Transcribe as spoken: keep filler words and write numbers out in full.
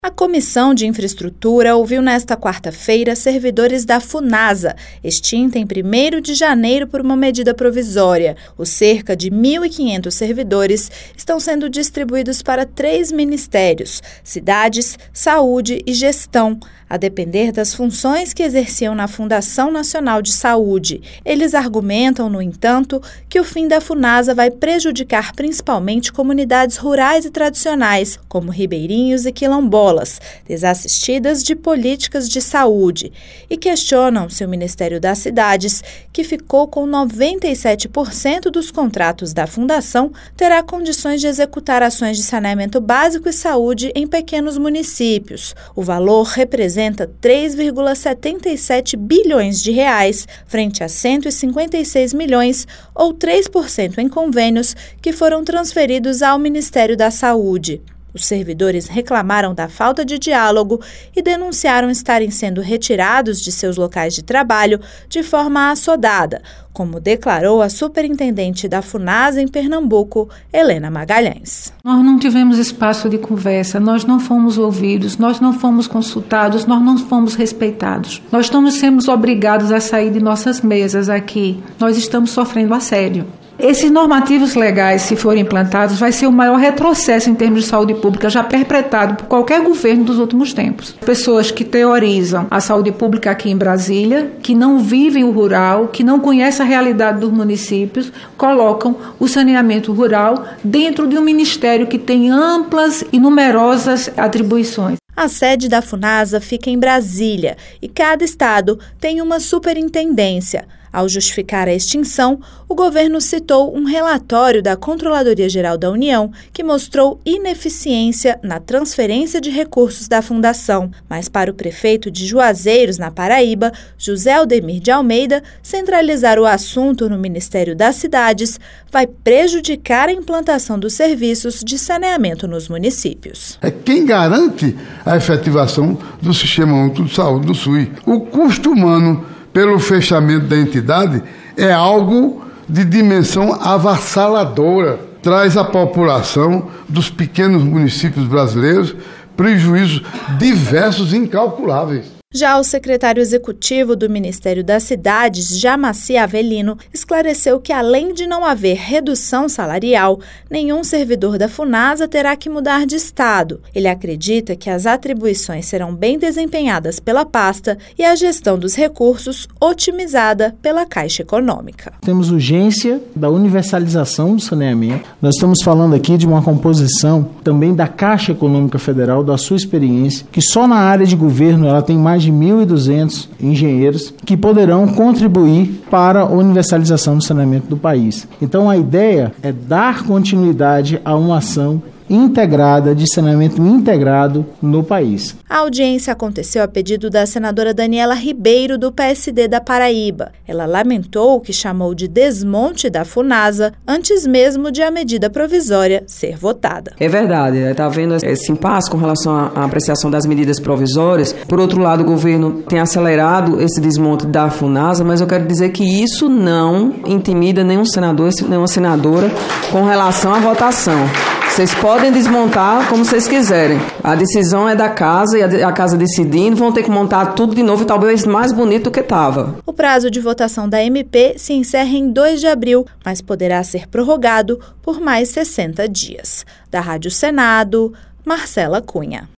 A Comissão de Infraestrutura ouviu nesta quarta-feira servidores da Funasa, extinta em primeiro de janeiro por uma medida provisória. Os cerca de mil e quinhentos servidores estão sendo distribuídos para três ministérios: Cidades, Saúde e Gestão, a depender das funções que exerciam na Fundação Nacional de Saúde. Eles argumentam, no entanto, que o fim da Funasa vai prejudicar principalmente comunidades rurais e tradicionais, como ribeirinhos e quilombolas, desassistidas de políticas de saúde, e questionam se o Ministério das Cidades, que ficou com noventa e sete por cento dos contratos da Fundação, terá condições de executar ações de saneamento básico e saúde em pequenos municípios. O valor representa três vírgula setenta e sete bilhões de reais, frente a cento e cinquenta e seis milhões, ou três por cento em convênios que foram transferidos ao Ministério da Saúde. Os servidores reclamaram da falta de diálogo e denunciaram estarem sendo retirados de seus locais de trabalho de forma assodada, como declarou a superintendente da Funasa em Pernambuco, Helena Magalhães. Nós não tivemos espaço de conversa, nós não fomos ouvidos, nós não fomos consultados, nós não fomos respeitados. Nós estamos sendo obrigados a sair de nossas mesas aqui. Nós estamos sofrendo assédio. Esses normativos legais, se forem implantados, vai ser o maior retrocesso em termos de saúde pública já perpetrado por qualquer governo dos últimos tempos. Pessoas que teorizam a saúde pública aqui em Brasília, que não vivem o rural, que não conhecem a realidade dos municípios, colocam o saneamento rural dentro de um ministério que tem amplas e numerosas atribuições. A sede da Funasa fica em Brasília e cada estado tem uma superintendência. Ao justificar a extinção, o governo citou um relatório da Controladoria Geral da União que mostrou ineficiência na transferência de recursos da fundação. Mas para o prefeito de Juazeiros, na Paraíba, José Aldemir de Almeida, centralizar o assunto no Ministério das Cidades vai prejudicar a implantação dos serviços de saneamento nos municípios. É quem garante a efetivação do Sistema Único de Saúde, do SUS. O custo humano pelo fechamento da entidade é algo de dimensão avassaladora. Traz à população dos pequenos municípios brasileiros prejuízos diversos e incalculáveis. Já o secretário executivo do Ministério das Cidades, Jamaci Avelino, esclareceu que, além de não haver redução salarial, nenhum servidor da Funasa terá que mudar de estado. Ele acredita que as atribuições serão bem desempenhadas pela pasta e a gestão dos recursos otimizada pela Caixa Econômica. Temos urgência da universalização do saneamento. Nós estamos falando aqui de uma composição também da Caixa Econômica Federal, da sua experiência, que só na área de governo ela tem mais de mil e duzentos engenheiros que poderão contribuir para a universalização do saneamento do país. Então a ideia é dar continuidade a uma ação integrada, de saneamento integrado no país. A audiência aconteceu a pedido da senadora Daniela Ribeiro, do P S D da Paraíba. Ela lamentou o que chamou de desmonte da Funasa antes mesmo de a medida provisória ser votada. É verdade, está havendo esse impasse com relação à apreciação das medidas provisórias. Por outro lado, o governo tem acelerado esse desmonte da Funasa, mas eu quero dizer que isso não intimida nenhum senador, nenhuma senadora com relação à votação. Vocês podem desmontar como vocês quiserem. A decisão é da casa e a casa decidindo, vão ter que montar tudo de novo e talvez mais bonito do que estava. O prazo de votação da M P se encerra em dois de abril, mas poderá ser prorrogado por mais sessenta dias. Da Rádio Senado, Marcela Cunha.